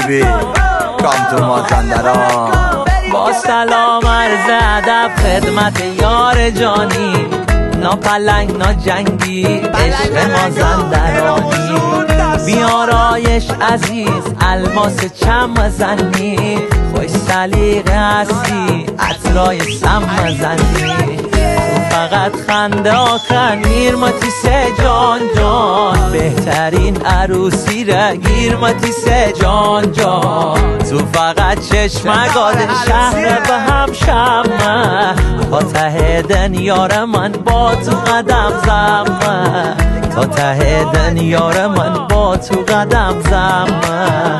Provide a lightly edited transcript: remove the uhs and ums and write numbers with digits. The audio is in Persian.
بیبی کام تو مازندران. با سلام عرض ادب خدمت یار جانی، نا پلنگ نا جنگی عشق مازندرانی. بیارایش عزیز الماس چم مزنی، خوش سلیقه هستی عطرای سم مزنی. تو فقط خنده آخر میرماتیس جان جان، بهترین عروسی را گیرماتیس جان جان. تو فقط چشمگاد شهر به هم شمه، تا ته دنیار من با تو قدم زمه، تا ته دنیار من با تو قدم زمه.